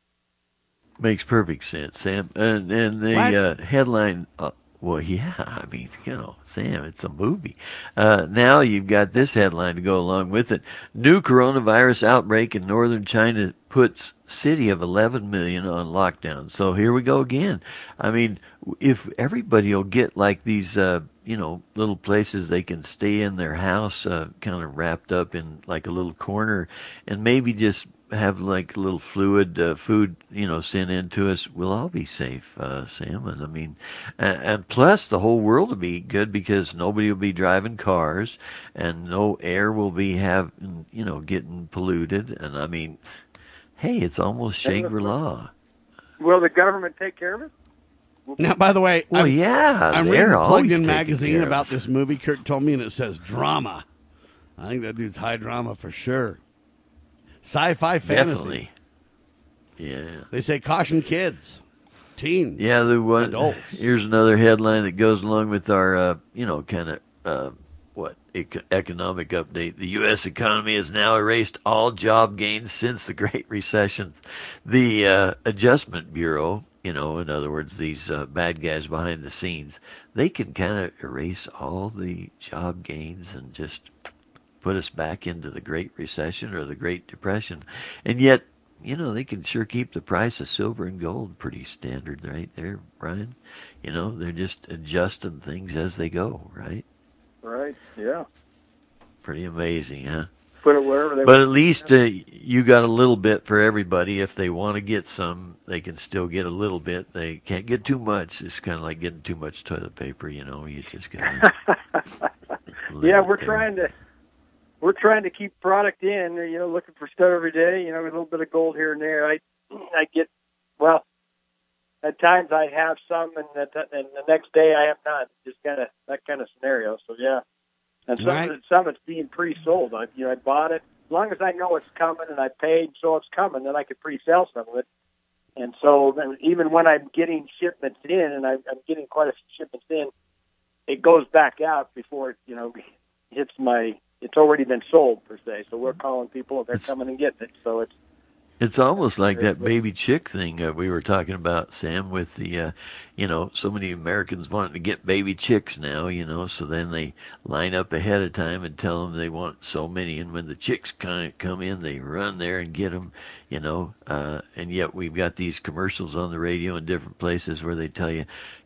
Makes perfect sense, Sam. And, and the uh, headline... Uh, Well, yeah, I mean, you know, Sam, it's a movie. Uh, now you've got this headline to go along with it. New coronavirus outbreak in northern China puts city of eleven million on lockdown. So here we go again. I mean, if everybody will get like these, uh, you know, little places they can stay in their house, uh, kind of wrapped up in like a little corner, and maybe just have like a little fluid uh, food, you know, sent in to us, we'll all be safe, uh, Sam. And I mean, and, and plus the whole world will be good because nobody will be driving cars and no air will be having, you know, getting polluted. And I mean, hey, it's almost Shangri-La. Will the government take care of it? Now, by the way, well, I'm, yeah, I'm reading a plugged-in taking magazine care of about us. this movie. Kirk told me, and it says drama. I think that dude's high drama for sure. Sci-fi fantasy. Definitely. Yeah. They say caution kids, teens, Yeah, the one. adults. Here's another headline that goes along with our, uh, you know, kind of uh, what ec- economic update. The U S economy has now erased all job gains since the Great Recession. The uh, Adjustment Bureau, you know, in other words, these uh, bad guys behind the scenes, they can kind of erase all the job gains and just put us back into the Great Recession or the Great Depression. And yet, you know, they can sure keep the price of silver and gold pretty standard right there, Brian. You know, they're just adjusting things as they go, right? Right, yeah. Pretty amazing, huh? Put it wherever they But want. at least uh, you got a little bit for everybody. If they want to get some, they can still get a little bit. They can't get too much. It's kind of like getting too much toilet paper, you know. You just got to... Yeah, we're trying to... We're trying to keep product in, you know, looking for stuff every day, you know, a little bit of gold here and there. I I get, well, at times I have some, and, at the, and the next day I have none. Just kind of that kind of scenario. So, yeah. And some, Right. of it, some of it's being pre-sold. I, you know, I bought it. As long as I know it's coming and I paid, so it's coming, then I could pre-sell some of it. And so then even when I'm getting shipments in, and I, I'm getting quite a few shipments in, it goes back out before it, you know, hits my... It's already been sold, per se, so we're calling people and they're coming and getting it. So it's It's almost like that baby chick thing uh, we were talking about, Sam, with the, uh, you know, so many Americans wanting to get baby chicks now, you know, so then they line up ahead of time and tell them they want so many, and when the chicks kind of come in, they run there and get them, you know, uh, and yet we've got these commercials on the radio in different places where they tell you,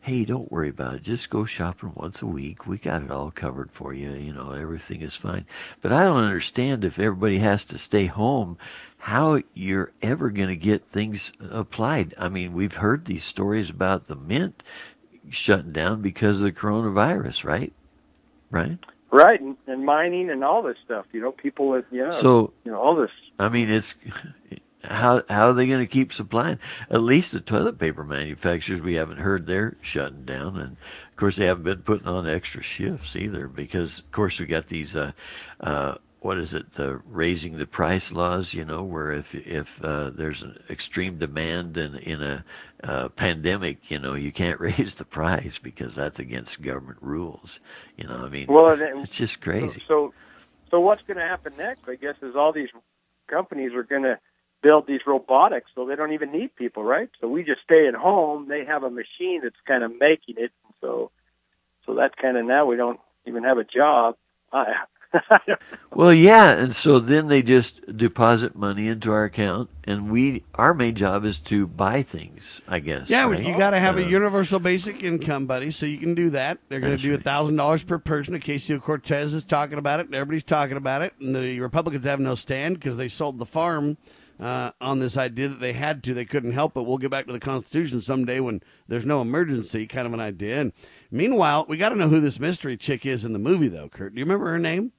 hey, don't worry about it. Just go shopping once a week. We got it all covered for you. You know, everything is fine. But I don't understand if everybody has to stay home, how you're ever going to get things applied. I mean, we've heard these stories about the mint shutting down because of the coronavirus, right? Right? Right, and, and mining and all this stuff. You know, people that, you know, So, you know, all this. I mean, it's... How how are they going to keep supplying? At least the toilet paper manufacturers, we haven't heard they're shutting down, and of course they haven't been putting on extra shifts either. Because of course we got these, uh, uh, what is it, the raising the price laws? You know, where if if uh, there's an extreme demand in in a uh, pandemic, you know, you can't raise the price because that's against government rules. You know, I mean, well, then, it's just crazy. So, so what's going to happen next? I guess is all these companies are going to build these robotics so they don't even need people, right? So we just stay at home. They have a machine that's kind of making it. So so that's kind of now we don't even have a job. I, Well, yeah, and so then they just deposit money into our account, and we our main job is to buy things, I guess. Yeah, right? you got to have Uh, a universal basic income, buddy, so you can do that. They're going to That's do a right. thousand dollars per person. Ocasio-Cortez is talking about it, and everybody's talking about it. And the Republicans have no stand because they sold the farm uh, on this idea that they had to. They couldn't help it. We'll get back to the Constitution someday when there's no emergency, kind of an idea. And meanwhile, we got to know who this mystery chick is in the movie, though. Kurt, do you remember her name?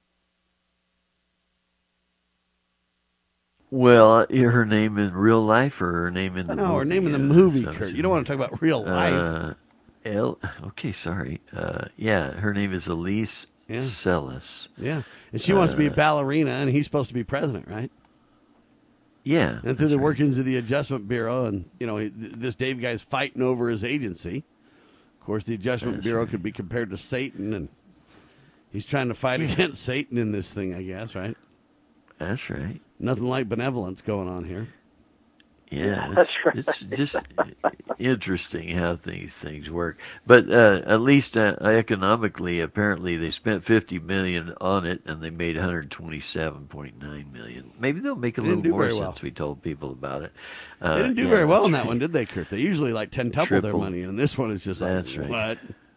Well, her name in real life or her name in the no, movie? her name in the uh, movie, sounds- Kurt. You don't want to talk about real life. Uh, El, okay, sorry. Uh, yeah, her name is Elise Yeah. Sellis. Yeah, and she wants to be a Uh, ballerina, and he's supposed to be president, right? Yeah. And through the workings of the Adjustment Bureau, and you know, he- this Dave guy's fighting over his agency. Of course, the Adjustment That's Bureau right. could be compared to Satan, and he's trying to fight Yeah. against Satan in this thing, I guess, right? That's right. Nothing like benevolence going on here. Yeah, it's, That's right. it's just interesting how these things work. But uh, at least uh, economically, apparently, they spent fifty million dollars on it, and they made one hundred twenty-seven point nine million dollars. Maybe they'll make a They didn't little do more very well. since we told people about it. Uh, They didn't do yeah, very well that's in that right. one, did they, Kurt? They usually like ten tuple their Triple. money, and this one is just That's like, right. what?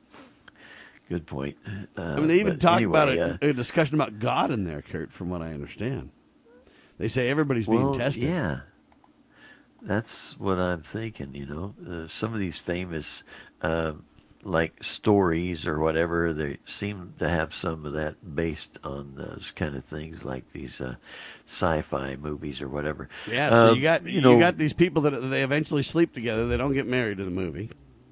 Good point. Uh, I mean, they even but talk anyway, about uh, a, a discussion about God in there, Kurt, from what I understand. They say everybody's being well, tested. Yeah, that's what I'm thinking. You know, uh, some of these famous, uh, like stories or whatever, they seem to have some of that based on those kind of things, like these uh, sci-fi movies or whatever. Yeah, so Uh, you got you, know, got these people that they eventually sleep together. They don't get married in the movie,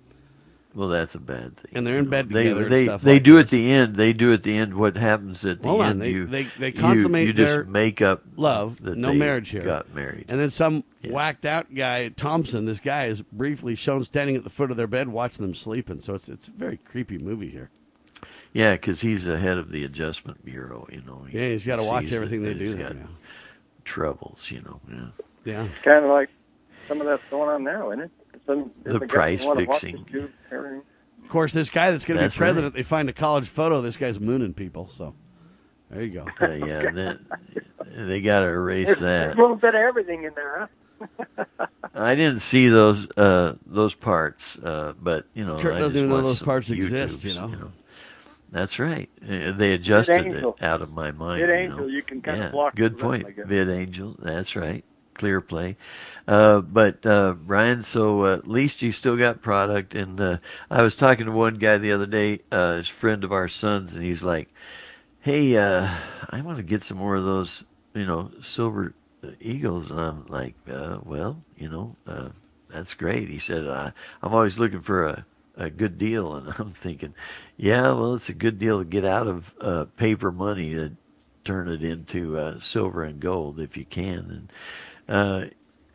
Well, that's a bad thing. and they're in bed They together. they and stuff they like do this. at the end. They do at the end. What happens at the Hold on, end? they- you, they- they you- consummate You, just their make up love, that no they marriage here. Got married. And then some Yeah. whacked out guy, Thompson. This guy is briefly shown standing at the foot of their bed, watching them sleeping. So it's it's a very creepy movie here. Yeah, because he's the head of the Adjustment Bureau. You know. He Yeah, he's got to watch sees everything that they do he's there got now. Troubles, you know. Yeah. Yeah. kind of like some of that's going on now, isn't it? Some, The guys price wanna watch fixing. this dude, everything. Of course, this guy that's going to be That's right. president, they find a college photo. This guy's mooning people. So there you go. Uh, yeah, that, they got to erase There's, there's that. a little bit of everything in there, huh? I didn't see those uh, those parts, uh, but you know, Kurt I doesn't just even know watched those some parts exist, YouTubes, you know. That's right. Uh, They adjusted Angel. it out of my mind. Vid you Angel, know. you can kind yeah, of block good the rest, I point. guess. Vid Angel. That's right. Clear play. Uh, but uh, Brian, so uh, at least you still got product. And uh, I was talking to one guy the other day, uh, his friend of our son's, and he's like, "Hey, uh, I want to get some more of those, you know, silver eagles." And I'm like, uh, "Well, you know, uh, that's great." He said, uh, "I'm always looking for a." a good deal." And I'm thinking, yeah, well, it's a good deal to get out of uh, paper money to turn it into uh, silver and gold if you can. And, uh,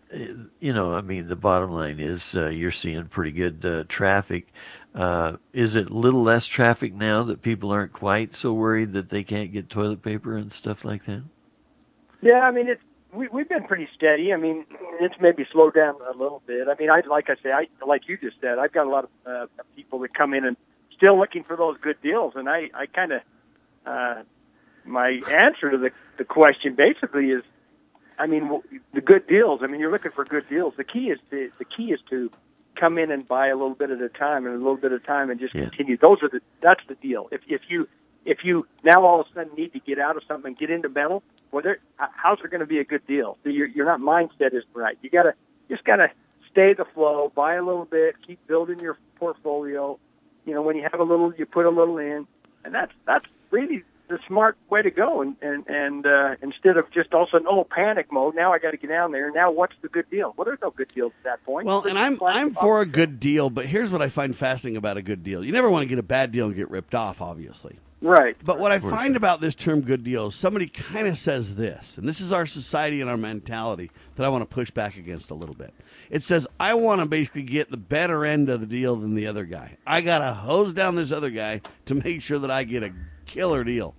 you know, I mean, the bottom line is uh, you're seeing pretty good uh, traffic. Uh, is it a little less traffic now that people aren't quite so worried that they can't get toilet paper and stuff like that? Yeah, I mean, it's we, we've been pretty steady. I mean, it's maybe slowed down a little bit. I mean, I like I say, I like you just said, I've got a lot of uh, people that come in and still looking for those good deals, and I, I kind of uh, my answer to the the question basically is, I mean, w- the good deals. I mean, you're looking for good deals. The key is to the key is to come in and buy a little bit at a time and a little bit at a time and just Yeah. continue. Those are the that's the deal. If if you if you now all of a sudden need to get out of something and get into metal, well, there, how's there going to be a good deal? So your your not mindset is right. You gotta just gotta stay the flow, buy a little bit, keep building your portfolio. You know, when you have a little, you put a little in, and that's that's really the smart way to go. And and and uh, instead of just all of a sudden, oh, panic mode. Now I got to get down there. Now what's the good deal? Well, there's no good deals at that point. Well, and I'm I'm for a good deal, but here's what I find fascinating about a good deal. You never want to get a bad deal and get ripped off, obviously. Right. But what I find about this term good deal is somebody kind of says this, and this is our society and our mentality that I want to push back against a little bit. It says, I want to basically get the better end of the deal than the other guy. I got to hose down this other guy to make sure that I get a killer deal.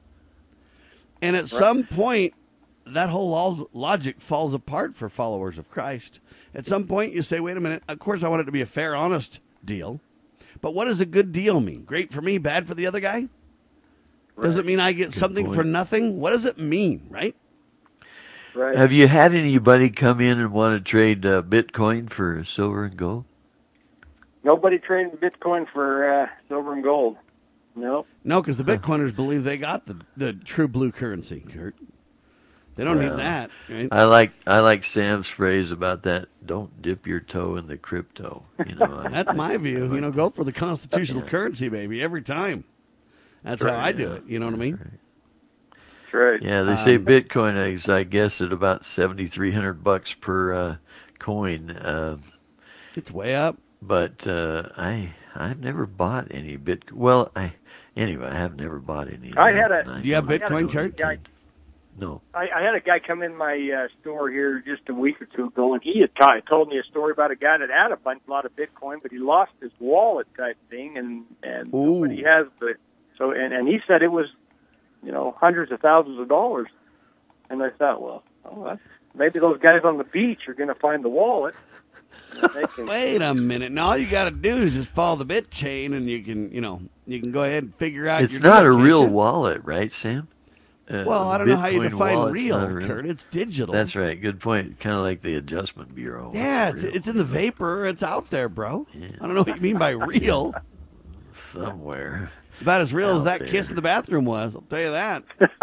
And at right. some point, that whole lo- logic falls apart for followers of Christ. At some point, you say, wait a minute, of course I want it to be a fair, honest deal. But what does a good deal mean? Great for me, bad for the other guy? Right. Does it mean I get Good something point. for nothing? What does it mean, right? Right. Have you had anybody come in and want to trade uh, Bitcoin for silver and gold? Nobody traded Bitcoin for uh, silver and gold. No. No, because the Bitcoiners believe they got the, the true blue currency, Kurt. They don't well, need that. Right? I like I like Sam's phrase about that. Don't dip your toe in the crypto. You know, that's my view. You know, go for the constitutional yeah. currency, baby, every time. That's right, how I do yeah. it. You know what I mean? That's right. Yeah, they say um, Bitcoin is, I guess, at about seventy three hundred bucks per uh, coin. Uh, it's way up. But uh, I I've never bought any Bitcoin. Well, I anyway, I have never bought any. I had a. Do you have Bitcoin, Kurt? Guy, no. I, I had a guy come in my uh, store here just a week or two ago, and he had t- told me a story about a guy that had a bunch, lot of Bitcoin, but he lost his wallet type thing, and and nobody has the. So and, and he said it was, you know, hundreds of thousands of dollars, and I thought, well, oh, that's, maybe those guys on the beach are going to find the wallet. Can... Wait a minute! Now all you got to do is just follow the bit chain, and you can, you know, you can go ahead and figure out. It's your not a deal, real wallet, right, Sam? Uh, well, I don't Bitcoin know how you define real, real, Kurt. It's digital. That's right. Good point. Kind of like the Adjustment Bureau. Yeah, it's, it's in the vapor. It's out there, bro. Yeah. I don't know what you mean by real. Somewhere. It's about as real out as that there. kiss in the bathroom was. I'll tell you that.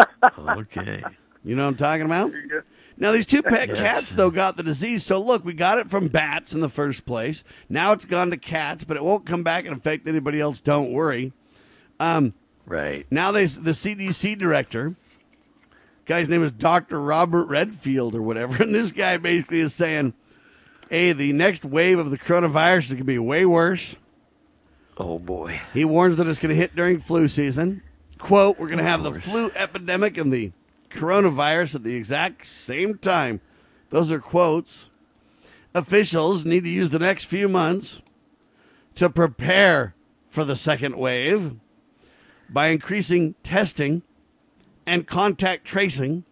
Okay. You know what I'm talking about? Now, these two pet yes. cats, though, got the disease. So, look, we got it from bats in the first place. Now it's gone to cats, but it won't come back and affect anybody else. Don't worry. Um, right. Now, they, the C D C director, guy's name is Doctor Robert Redfield or whatever, and this guy basically is saying, hey, the next wave of the coronavirus is going to be way worse. Oh, boy. He warns that it's going to hit during flu season. Quote, we're going to have the flu epidemic and the coronavirus at the exact same time. Those are quotes. Officials need to use the next few months to prepare for the second wave by increasing testing and contact tracing.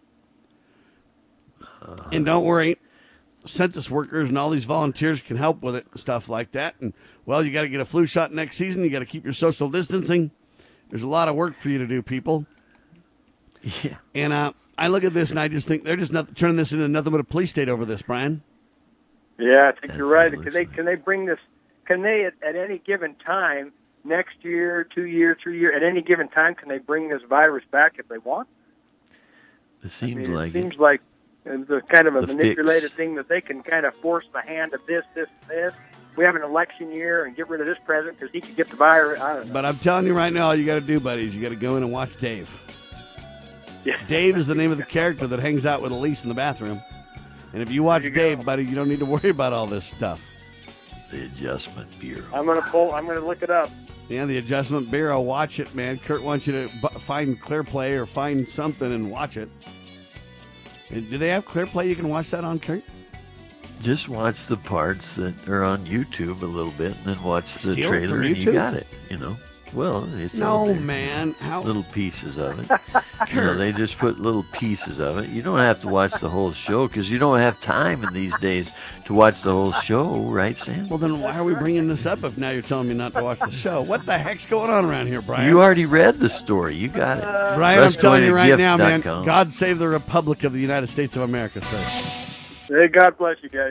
Uh, and don't worry, census workers and all these volunteers can help with it and stuff like that. And, well, you got to get a flu shot next season. You got to keep your social distancing. There's a lot of work for you to do, people. Yeah. And uh, I look at this and I just think they're just not, turning this into nothing but a police state over this, Brian. Yeah, I think That's you're right. Can they like. can they bring this? Can they at, at any given time, next year, two year, three year, at any given time, can they bring this virus back if they want? It seems I mean, like it seems like it's a kind of a the manipulated fix. thing that they can kind of force the hand of this, this, this. We have an election year and get rid of this president because he can get the virus. I don't know. But I'm telling you right now, all you got to do, buddy, is you got to go in and watch Dave. Yeah. Dave is the name of the character that hangs out with Elise in the bathroom. And if you watch you Dave, go. buddy, you don't need to worry about all this stuff. The Adjustment Bureau. I'm gonna pull. I'm gonna look it up. Yeah, the Adjustment Bureau. Watch it, man. Kurt wants you to b- find ClearPlay or find something and watch it. And do they have ClearPlay you can watch that on, Kurt? Just watch the parts that are on YouTube a little bit, and then watch the Steal trailer, and YouTube? you got it. You know. Well, it's no, out there. man. How little pieces of it. You know, they just put little pieces of it. You don't have to watch the whole show because you don't have time in these days to watch the whole show, right, Sam? Well, then why are we bringing this up if now you're telling me not to watch the show? What the heck's going on around here, Brian? You already read the story. You got it. Brian, I'm telling you right now, man. com. God save the Republic of the United States of America, sir. Hey, God bless you guys.